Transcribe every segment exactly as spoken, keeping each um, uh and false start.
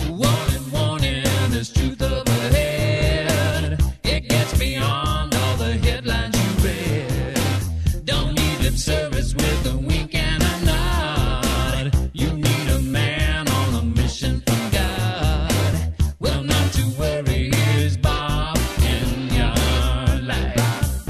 Warning, warning, there's truth up ahead. It gets beyond all the headlines you read. Don't need lip service with a wink and a nod. You need a man on a mission from God. Well, not to worry, here's Bob in your life.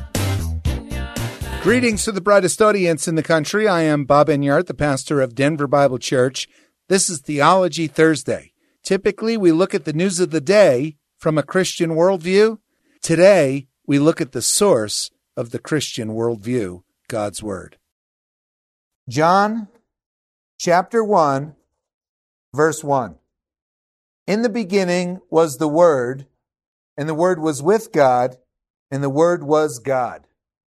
Greetings to the brightest audience in the country. I am Bob Enyart, the pastor of Denver Bible Church. This is Theology Thursday. Typically, we look at the news of the day from a Christian worldview. Today, we look at the source of the Christian worldview, God's Word. John chapter one, verse one. In the beginning was the Word, and the Word was with God, and the Word was God.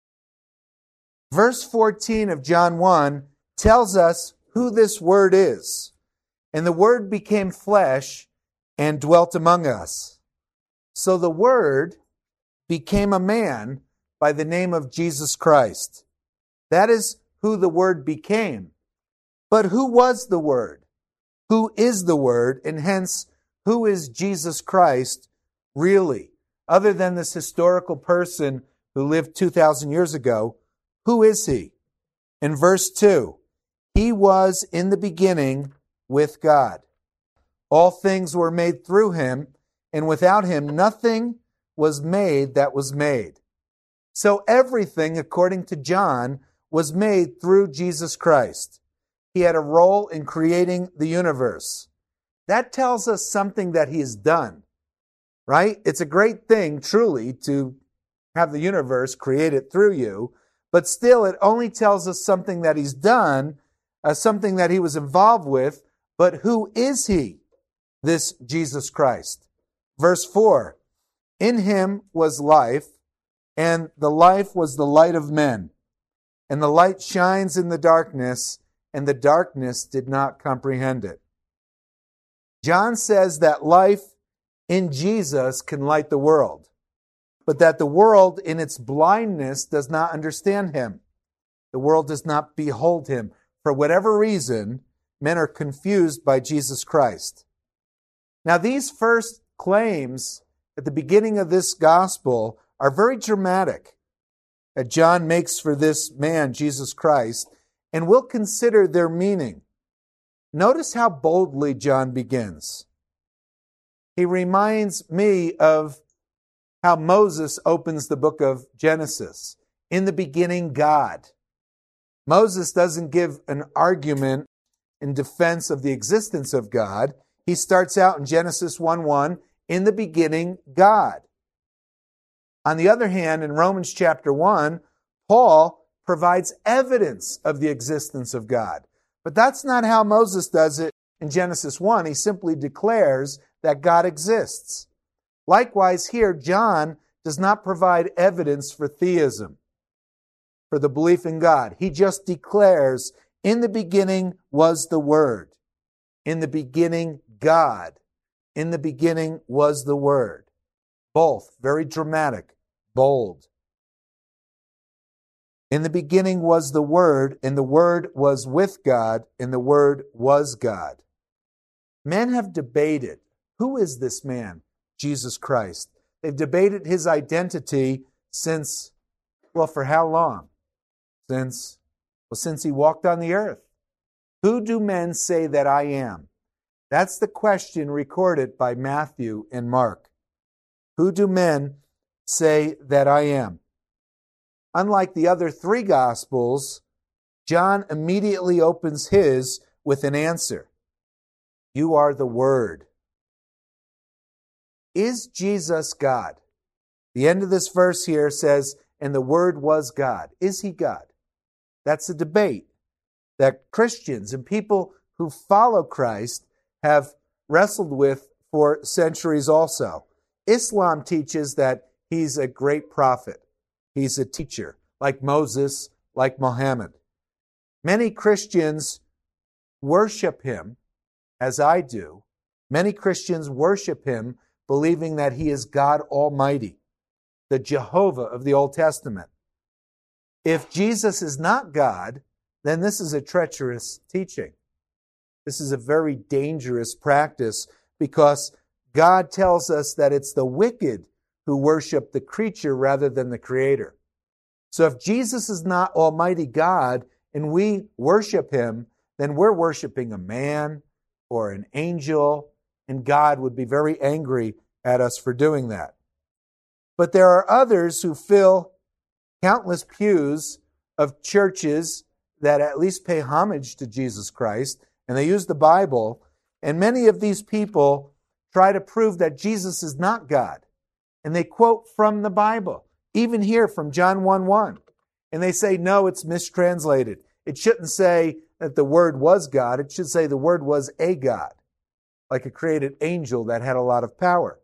Verse fourteen of John one tells us who this Word is. And the Word became flesh and dwelt among us. So the Word became a man by the name of Jesus Christ. That is who the Word became. But who was the Word? Who is the Word? And hence, who is Jesus Christ really? Other than this historical person who lived two thousand years ago, who is he? In verse two, he was in the beginning with God. All things were made through him, and without him nothing was made that was made. So everything, according to John, was made through Jesus Christ. He had a role in creating the universe. That tells us something that he has done, right? It's a great thing, truly, to have the universe created through you, but still it only tells us something that he's done, uh, something that he was involved with. But who is he, this Jesus Christ? Verse four, in him was life, and the life was the light of men. And the light shines in the darkness, and the darkness did not comprehend it. John says that life in Jesus can light the world, but that the world in its blindness does not understand him. The world does not behold him. For whatever reason, men are confused by Jesus Christ. Now, these first claims at the beginning of this gospel are very dramatic that John makes for this man, Jesus Christ, and we'll consider their meaning. Notice how boldly John begins. He reminds me of how Moses opens the book of Genesis. In the beginning, God. Moses doesn't give an argument in defense of the existence of God. He starts out in Genesis one one, in the beginning, God. On the other hand, in Romans chapter one, Paul provides evidence of the existence of God. But that's not how Moses does it in Genesis one. He simply declares that God exists. Likewise here, John does not provide evidence for theism, for the belief in God. He just declares, in the beginning was the Word. In the beginning, God. In the beginning was the Word. Both, very dramatic, bold. In the beginning was the Word, and the Word was with God, and the Word was God. Men have debated, who is this man, Jesus Christ? They've debated his identity since, well, for how long? Since Well, since he walked on the earth. Who do men say that I am? That's the question recorded by Matthew and Mark. Who do men say that I am? Unlike the other three Gospels, John immediately opens his with an answer. You are the Word. Is Jesus God? The end of this verse here says, and the Word was God. Is he God? That's a debate that Christians and people who follow Christ have wrestled with for centuries also. Islam teaches that he's a great prophet. He's a teacher, like Moses, like Muhammad. Many Christians worship him, as I do. Many Christians worship him, believing that he is God Almighty, the Jehovah of the Old Testament. If Jesus is not God, then this is a treacherous teaching. This is a very dangerous practice because God tells us that it's the wicked who worship the creature rather than the Creator. So if Jesus is not Almighty God and we worship Him, then we're worshiping a man or an angel, and God would be very angry at us for doing that. But there are others who fill countless pews of churches that at least pay homage to Jesus Christ, and they use the Bible, and many of these people try to prove that Jesus is not God. And they quote from the Bible, even here from John one one. And they say, no, it's mistranslated. It shouldn't say that the Word was God. It should say the Word was a God, like a created angel that had a lot of power.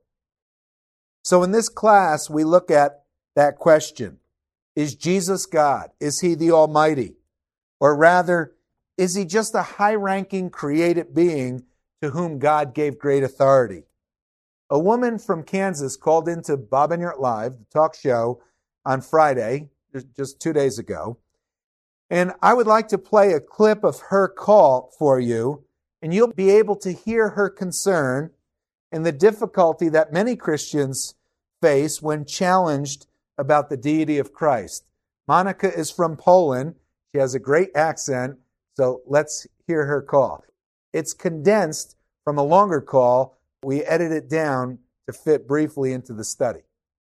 So in this class, we look at that question. Is Jesus God? Is He the Almighty? Or rather, is He just a high-ranking created being to whom God gave great authority? A woman from Kansas called into Bob Enyart Live, the talk show, on Friday, just two days ago. And I would like to play a clip of her call for you, and you'll be able to hear her concern and the difficulty that many Christians face when challenged about the deity of Christ. Monica is from Poland. She has a great accent, so let's hear her call. It's condensed from a longer call. We edit it down to fit briefly into the study.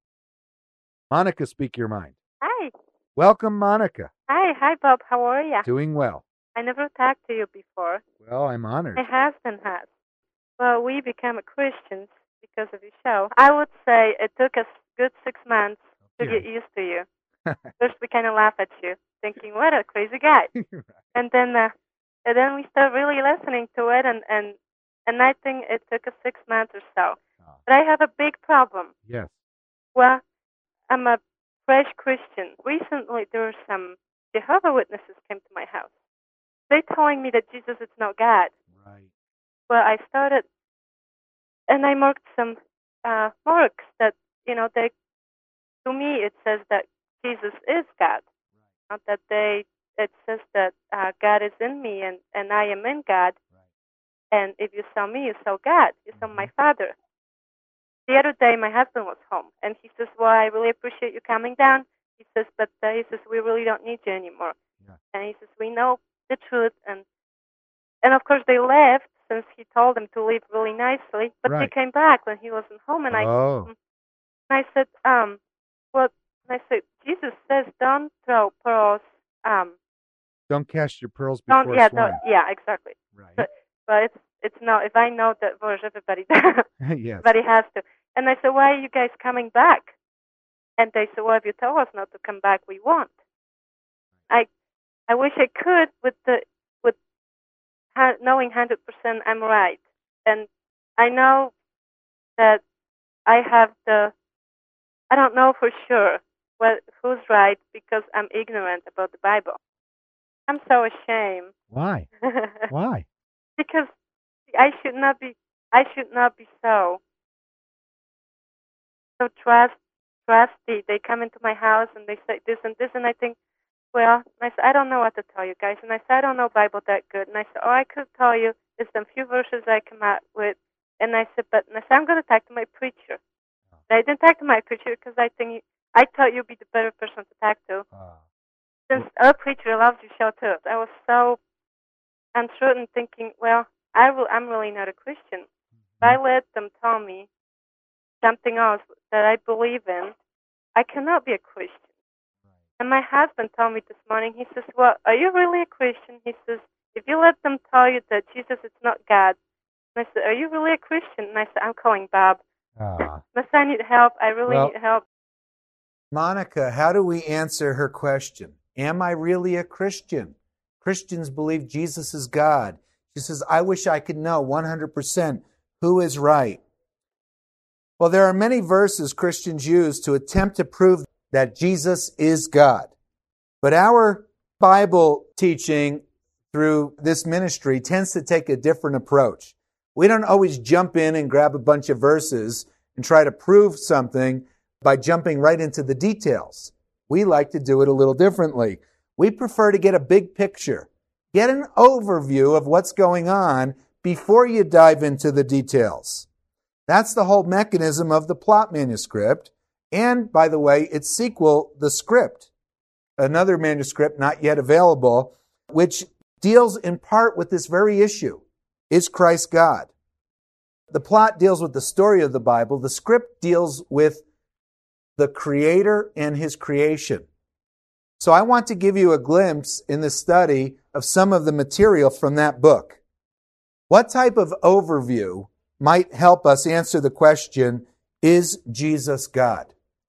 Monica, speak your mind. Hi. Welcome, Monica. Hi. Hi, Bob. How are you? Doing well. I never talked to you before. Well, I'm honored. My husband has. Well, we became Christians because of your show. I would say it took us good six months to Okay. get used to you. First, we kind of laugh at you, thinking, what a crazy guy. And then uh, and then we started really listening to it, and, and, and I think it took us six months or so. Oh. But I have a big problem. Yes. Well, I'm a fresh Christian. Recently, there were some Jehovah's Witnesses came to my house. They're telling me that Jesus is not God. Right. Well, I started, and I marked some uh, marks that, you know, they, to me, it says that Jesus is God. Right. Not that they, it says that uh, God is in me and, and I am in God. Right. And if you saw me, you saw God. You saw Mm-hmm. my Father. The other day, my husband was home, and he says, well, I really appreciate you coming down. He says, but uh, he says, we really don't need you anymore. Yeah. And he says, we know the truth. And and of course, they left since he told them to leave really nicely. But Right. they came back when he wasn't home, and I Oh. and I said, um, well, and I said, Jesus says, don't throw pearls. Um, Don't cast your pearls before don't, yeah, swine. don't, yeah, exactly. Right. But, but it's it's no. If I know that verse, everybody Yes. everybody has to. And I said, why are you guys coming back? And they said, well, if you tell us not to come back, we won't. I I wish I could with the with ha- knowing one hundred percent I'm right. And I know that I have the, I don't know for sure what, who's right because I'm ignorant about the Bible. I'm so ashamed. Why? Why? Because I should not be, I should not be so, so trust, trusty. They come into my house and they say this and this, and I think, well, I said, I don't know what to tell you guys. And I said, I don't know Bible that good. And I said, oh, I could tell you there's some few verses I come out with. And I said, but and I said, I'm going to talk to my preacher. And I didn't talk to my preacher because I think I thought you'd be the better person to talk to. Uh, Since our preacher loves your show too. I was so uncertain, thinking, well, I will, I'm really not a Christian. If I let them tell me something else that I believe in, I cannot be a Christian. And my husband told me this morning, he says, well, are you really a Christian? He says, if you let them tell you that Jesus is not God. And I said, are you really a Christian? And I said, I'm calling Bob. uh, Miss, I need help. I really Well- need help. Monica, how do we answer her question? Am I really a Christian? Christians believe Jesus is God. She says, I wish I could know one hundred percent who is right. Well, there are many verses Christians use to attempt to prove that Jesus is God. But our Bible teaching through this ministry tends to take a different approach. We don't always jump in and grab a bunch of verses and try to prove something by jumping right into the details. We like to do it a little differently. We prefer to get a big picture, get an overview of what's going on before you dive into the details. That's the whole mechanism of the plot manuscript. And, by the way, its sequel, the script, another manuscript not yet available, which deals in part with this very issue. Is Christ God? The plot deals with the story of the Bible. The script deals with the Creator and His creation. So I want to give you a glimpse in the study of some of the material from that book. What type of overview might help us answer the question, is Jesus God?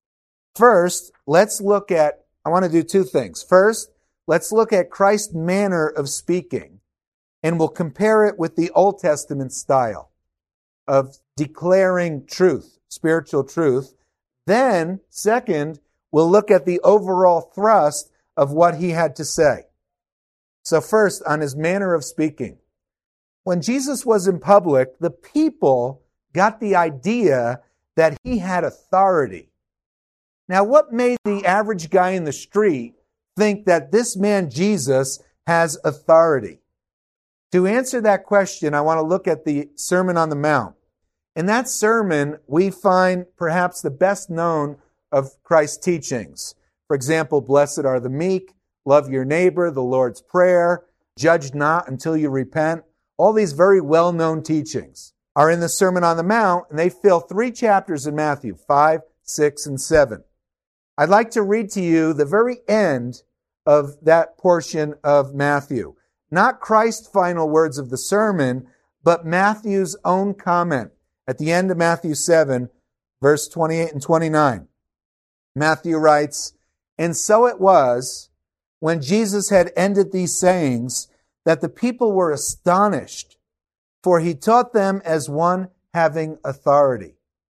First, let's look at, I want to do two things. First, let's look at Christ's manner of speaking, and we'll compare it with the Old Testament style of declaring truth, spiritual truth. Then, second, we'll look at the overall thrust of what he had to say. So first, on his manner of speaking. When Jesus was in public, the people got the idea that he had authority. Now, what made the average guy in the street think that this man Jesus has authority? To answer that question, I want to look at the Sermon on the Mount. In that sermon, we find perhaps the best known of Christ's teachings. For example, blessed are the meek, love your neighbor, the Lord's Prayer, judge not until you repent. All these very well-known teachings are in the Sermon on the Mount, and they fill three chapters in Matthew, five, six, and seven. I'd like to read to you the very end of that portion of Matthew. Not Christ's final words of the sermon, but Matthew's own comment at the end of Matthew seven, verse twenty-eight and twenty-nine. Matthew writes, "And so it was, when Jesus had ended these sayings, that the people were astonished, for he taught them as one having authority."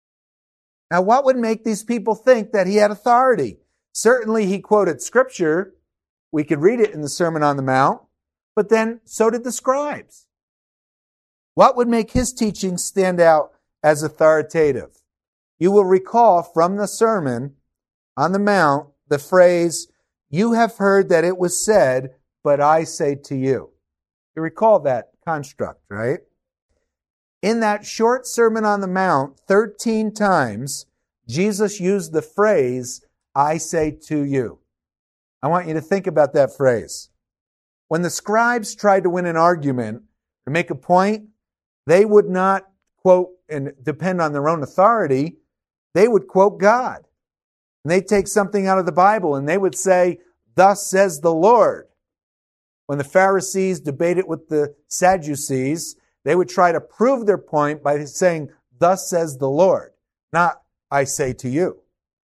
Now, what would make these people think that he had authority? Certainly, he quoted Scripture. We could read it in the Sermon on the Mount, but then so did the scribes. What would make his teaching stand out as authoritative? You will recall from the Sermon on the Mount the phrase, "You have heard that it was said, but I say to you." You recall that construct, right? In that short Sermon on the Mount, thirteen times, Jesus used the phrase, "I say to you." I want you to think about that phrase. When the scribes tried to win an argument or make a point, they would not quote and depend on their own authority. They would quote God. And they'd take something out of the Bible and they would say, "Thus says the Lord." When the Pharisees debated with the Sadducees, they would try to prove their point by saying, "Thus says the Lord," not "I say to you."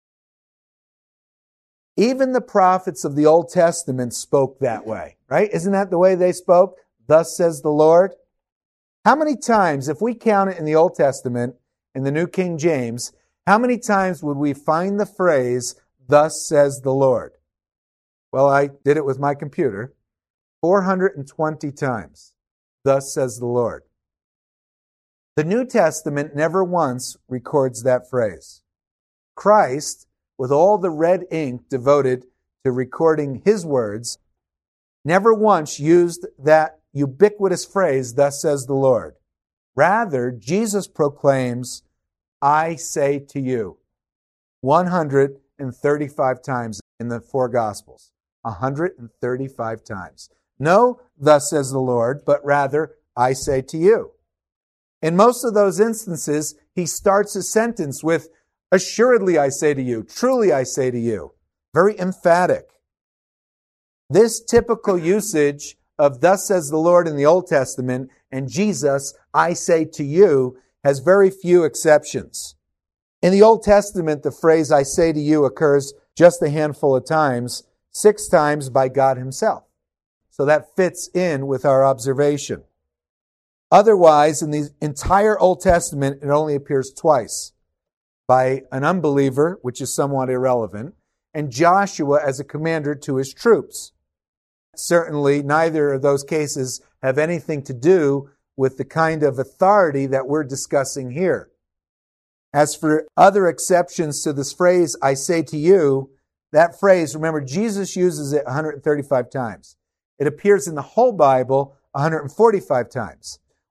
Even the prophets of the Old Testament spoke that way, right? Isn't that the way they spoke? "Thus says the Lord." How many times, if we count it in the Old Testament, in the New King James, how many times would we find the phrase, "Thus says the Lord"? Well, I did it with my computer. four hundred twenty times. "Thus says the Lord." The New Testament never once records that phrase. Christ, with all the red ink devoted to recording his words, never once used that ubiquitous phrase, "Thus says the Lord." Rather, Jesus proclaims, "I say to you," one hundred thirty-five times in the four Gospels. one hundred thirty-five times. No, "Thus says the Lord," but rather, "I say to you." In most of those instances, he starts a sentence with, "Assuredly I say to you, truly I say to you." Very emphatic. This typical usage of "Thus says the Lord" in the Old Testament and Jesus, "I say to you," has very few exceptions. In the Old Testament, the phrase "I say to you" occurs just a handful of times, six times by God himself. So that fits in with our observation. Otherwise, in the entire Old Testament, it only appears twice. By an unbeliever, which is somewhat irrelevant, and Joshua as a commander to his troops. Certainly, neither of those cases have anything to do with the kind of authority that we're discussing here. As for other exceptions to this phrase, "I say to you," that phrase, remember, Jesus uses it one hundred thirty-five times. It appears in the whole Bible one hundred forty-five times.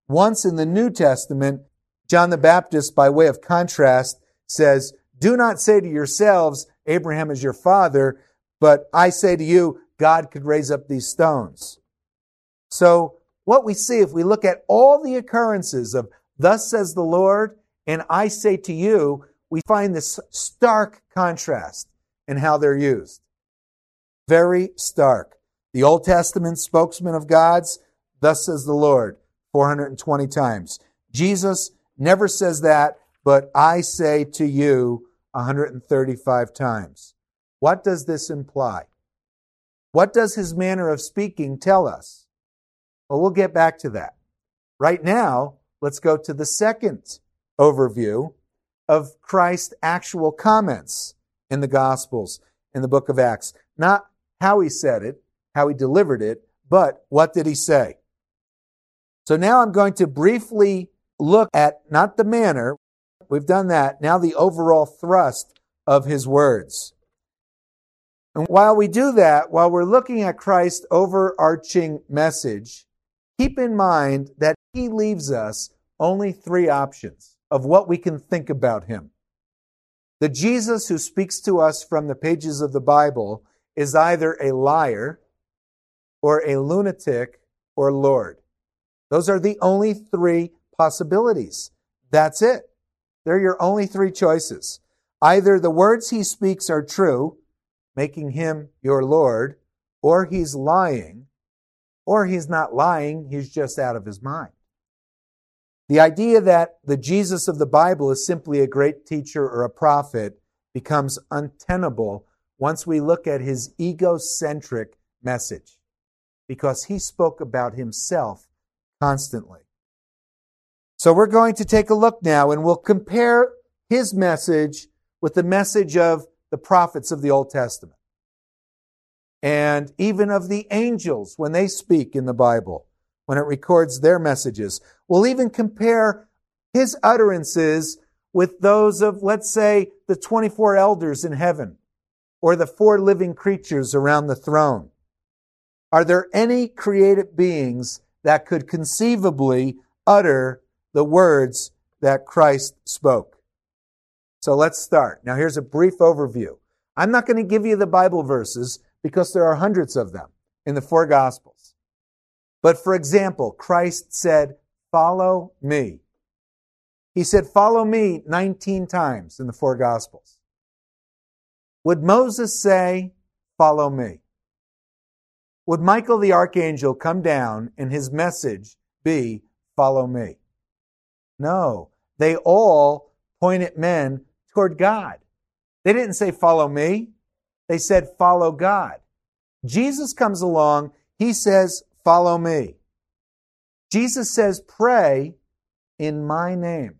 Once in the New Testament, John the Baptist, by way of contrast, says, do not say to yourselves, Abraham is your father, but I say to you, God could raise up these stones. So what we see, if we look at all the occurrences of thus says the Lord, and I say to you, we find this stark contrast in how they're used. Very stark. The Old Testament spokesman of God's, thus says the Lord, four hundred twenty times. Jesus never says that, but I say to you, one hundred thirty-five times. What does this imply? What does his manner of speaking tell us? Well, we'll get back to that. Right now, let's go to the second overview of Christ's actual comments in the Gospels, in the book of Acts. Not how he said it, how he delivered it, but what did he say? So now I'm going to briefly look at not the manner, we've done that, now the overall thrust of his words. And while we do that, while we're looking at Christ's overarching message, keep in mind that he leaves us only three options of what we can think about him. The Jesus who speaks to us from the pages of the Bible is either a liar or a lunatic or Lord. Those are the only three possibilities. That's it. They're your only three choices. Either the words he speaks are true, making him your Lord, or he's lying, or he's not lying, he's just out of his mind. The idea that the Jesus of the Bible is simply a great teacher or a prophet becomes untenable once we look at his egocentric message, because he spoke about himself constantly. So we're going to take a look now, and we'll compare his message with the message of the prophets of the Old Testament, and even of the angels when they speak in the Bible, when it records their messages. We'll even compare his utterances with those of, let's say, the twenty-four elders in heaven, or the four living creatures around the throne. Are there any created beings that could conceivably utter the words that Christ spoke? So let's start. Now here's a brief overview. I'm not going to give you the Bible verses because there are hundreds of them in the four Gospels. But for example, Christ said, follow me. He said, follow me nineteen times in the four Gospels. Would Moses say, follow me? Would Michael the archangel come down and his message be, follow me? No. They all pointed men toward God. They didn't say, follow me. They said, follow God. Jesus comes along. He says, follow me. Jesus says, pray in my name.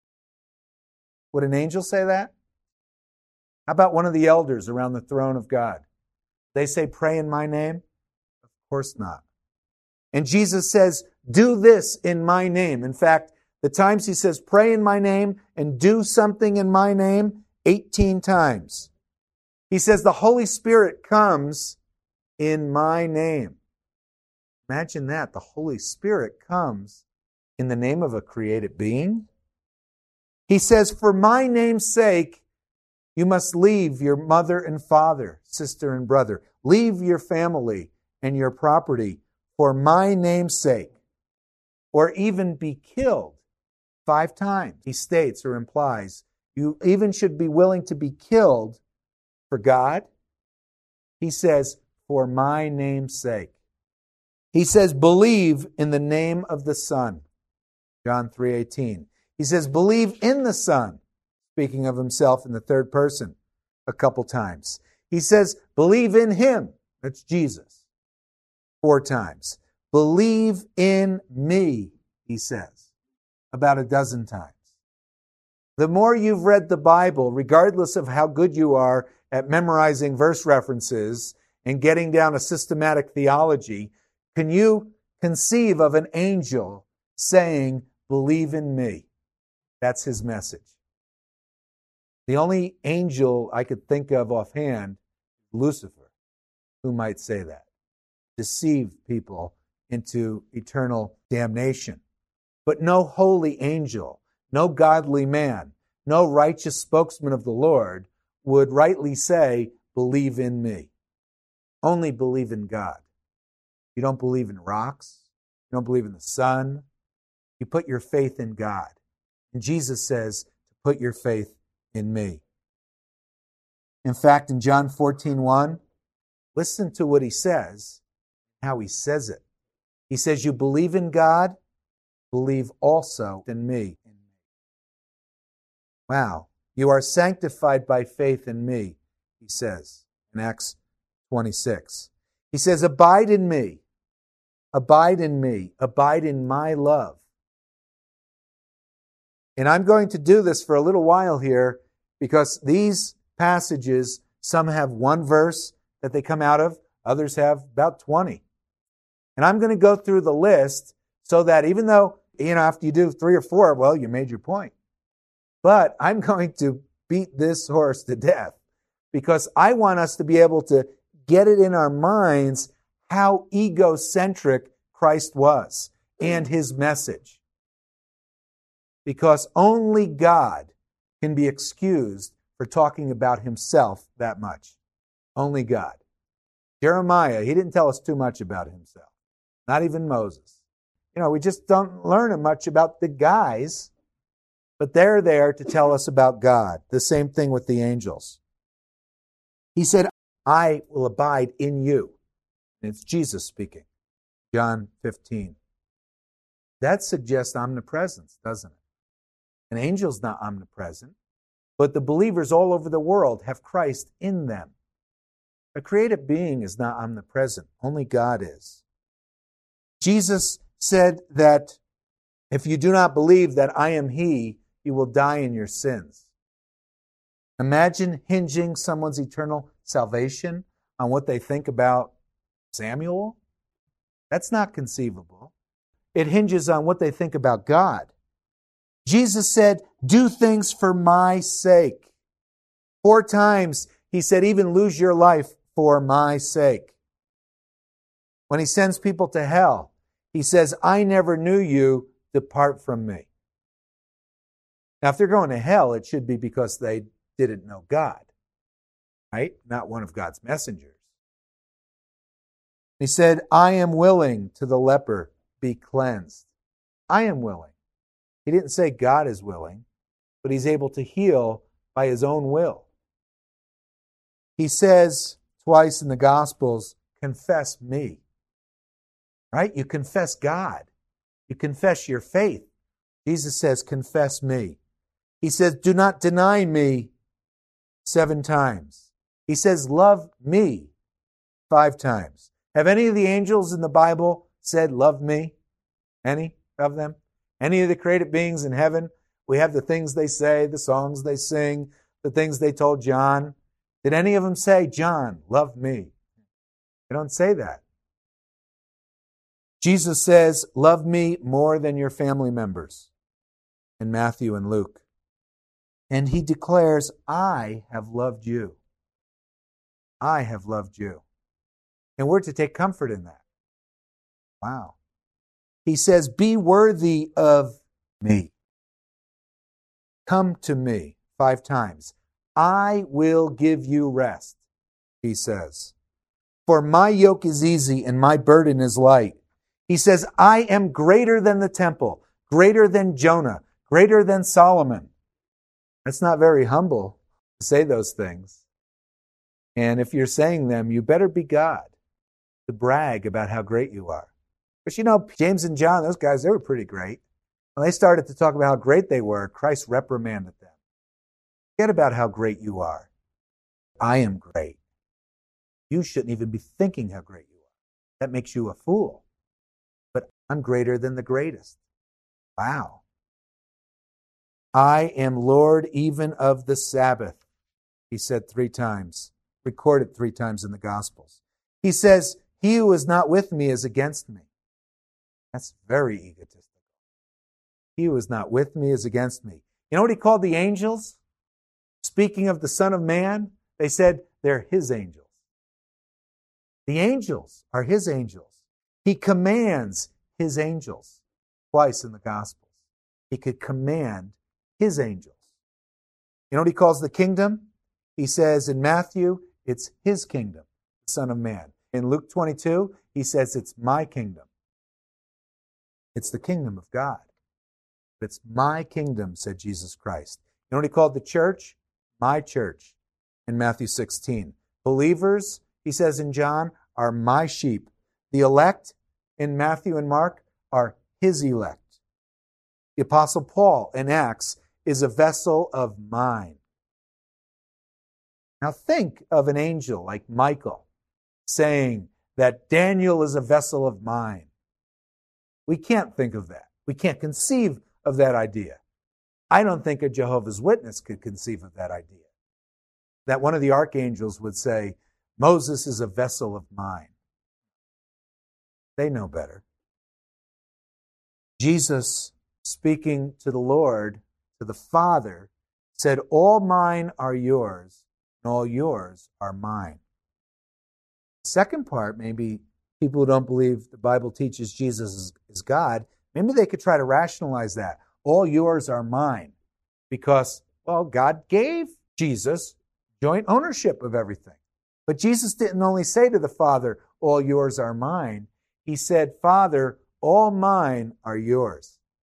Would an angel say that? How about one of the elders around the throne of God? They say, pray in my name? Of course not. And Jesus says, do this in my name. In fact, the times he says, pray in my name and do something in my name, eighteen times. He says, the Holy Spirit comes in my name. Imagine that. The Holy Spirit comes in the name of a created being. He says, for my name's sake, you must leave your mother and father, sister and brother. Leave your family and your property for my name's sake, or even be killed. Five times he states or implies you even should be willing to be killed for God. He says, for my name's sake. He says, believe in the name of the Son. John three eighteen. He says, believe in the Son, speaking of himself in the third person a couple times. He says, believe in him. That's Jesus. Four times. Believe in me, he says. About a dozen times. The more you've read the Bible, regardless of how good you are at memorizing verse references and getting down a systematic theology, can you conceive of an angel saying, believe in me? That's his message. The only angel I could think of offhand, Lucifer, who might say that. Deceive people into eternal damnation. But no holy angel, no godly man, no righteous spokesman of the Lord would rightly say, believe in me. Only believe in God. You don't believe in rocks. You don't believe in the sun. You put your faith in God. And Jesus says to put your faith in me. In fact, in John fourteen one, listen to what he says, how he says it. He says, you believe in God, believe also in me. Wow. You are sanctified by faith in me, he says in Acts twenty-six. He says, abide in me, abide in me, abide in my love. And I'm going to do this for a little while here because these passages, some have one verse that they come out of, others have about twenty. And I'm going to go through the list so that even though, you know, after you do three or four, well, you made your point. But I'm going to beat this horse to death because I want us to be able to get it in our minds how egocentric Christ was and his message. Because only God can be excused for talking about himself that much. Only God. Jeremiah, he didn't tell us too much about himself. Not even Moses. You know, we just don't learn much about the guys, but they're there to tell us about God. The same thing with the angels. He said, I will abide in you. And it's Jesus speaking. John fifteen. That suggests omnipresence, doesn't it? An angel's not omnipresent, but the believers all over the world have Christ in them. A created being is not omnipresent. Only God is. Jesus said that if you do not believe that I am he, you will die in your sins. Imagine hinging someone's eternal salvation on what they think about Samuel. That's not conceivable. It hinges on what they think about God. Jesus said, do things for my sake. Four times he said, even lose your life for my sake. When he sends people to hell, he says, I never knew you, depart from me. Now, if they're going to hell, it should be because they didn't know God, right? Not one of God's messengers. He said, I am willing to the leper be cleansed. I am willing. He didn't say God is willing, but he's able to heal by his own will. He says twice in the Gospels, confess me. Right? You confess God. You confess your faith. Jesus says, confess me. He says, do not deny me seven times. He says, love me five times. Have any of the angels in the Bible said, love me? Any of them? Any of the created beings in heaven? We have the things they say, the songs they sing, the things they told John. Did any of them say, John, love me? They don't say that. Jesus says, love me more than your family members in Matthew and Luke. And he declares, I have loved you. I have loved you. And we're to take comfort in that. Wow. He says, be worthy of me. Come to me five times. I will give you rest, he says. For my yoke is easy and my burden is light. He says, I am greater than the temple, greater than Jonah, greater than Solomon. That's not very humble to say those things. And if you're saying them, you better be God to brag about how great you are. But you know, James and John, those guys, they were pretty great. When they started to talk about how great they were, Christ reprimanded them. Forget about how great you are. I am great. You shouldn't even be thinking how great you are. That makes you a fool. But I'm greater than the greatest. Wow. I am Lord even of the Sabbath, he said three times, recorded three times in the Gospels. He says, he who is not with me is against me. That's very egotistical. He who is not with me is against me. You know what he called the angels? Speaking of the Son of Man, they said they're his angels. The angels are his angels. He commands his angels. twice in the Gospels. He could command his angels. You know what he calls the kingdom? He says in Matthew, it's his kingdom, the Son of Man. In Luke twenty-two, he says it's my kingdom. It's the kingdom of God. It's my kingdom, said Jesus Christ. You know what he called the church? My church in Matthew sixteen. Believers, he says in John, are my sheep. The elect in Matthew and Mark are his elect. The Apostle Paul in Acts is a vessel of mine. Now think of an angel like Michael saying that Daniel is a vessel of mine. We can't think of that. We can't conceive of that idea. I don't think a Jehovah's Witness could conceive of that idea. That one of the archangels would say, Moses is a vessel of mine. They know better. Jesus, speaking to the Lord, to the Father, said, all mine are yours, and all yours are mine. The second part, maybe people who don't believe the Bible teaches Jesus is, is God, maybe they could try to rationalize that. All yours are mine. Because, well, God gave Jesus joint ownership of everything. But Jesus didn't only say to the Father, all yours are mine. He said, Father, all mine are yours.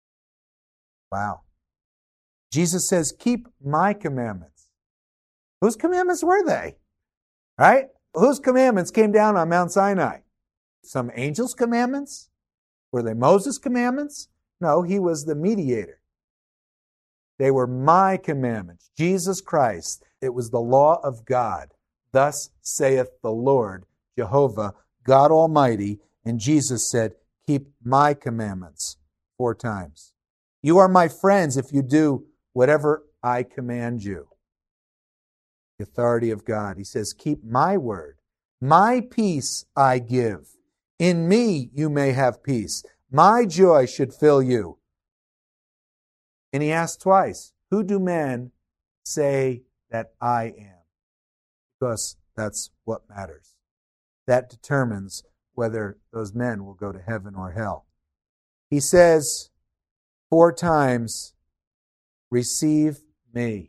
Wow. Jesus says, keep my commandments. Whose commandments were they? Right? Whose commandments came down on Mount Sinai? Some angels' commandments? Were they Moses' commandments? No, he was the mediator. They were my commandments. Jesus Christ. It was the law of God. Thus saith the Lord, Jehovah, God Almighty. And Jesus said, keep my commandments four times. You are my friends if you do whatever I command you. The authority of God. He says, keep my word. My peace I give. In me you may have peace. My joy should fill you. And he asked twice, who do men say that I am? Because that's what matters. That determines whether those men will go to heaven or hell. He says four times, receive me.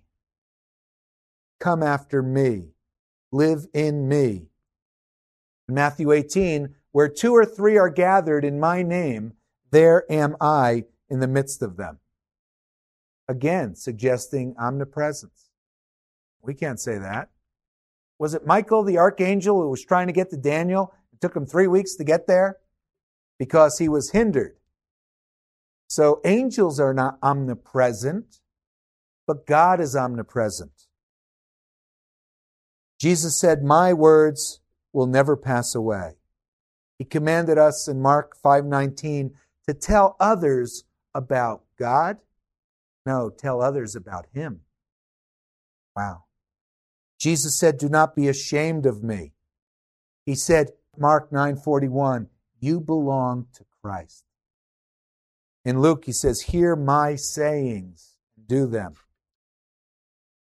Come after me. Live in me. In Matthew eighteen, where two or three are gathered in my name, there am I in the midst of them. Again, suggesting omnipresence. We can't say that. Was it Michael, the archangel, who was trying to get to Daniel? It took him three weeks to get there because he was hindered. So angels are not omnipresent, but God is omnipresent. Jesus said, my words will never pass away. He commanded us in Mark five nineteen to tell others about God. No, tell others about him. Wow. Jesus said, do not be ashamed of me. He said, Mark nine forty-one, you belong to Christ. In Luke, he says, hear my sayings and do them.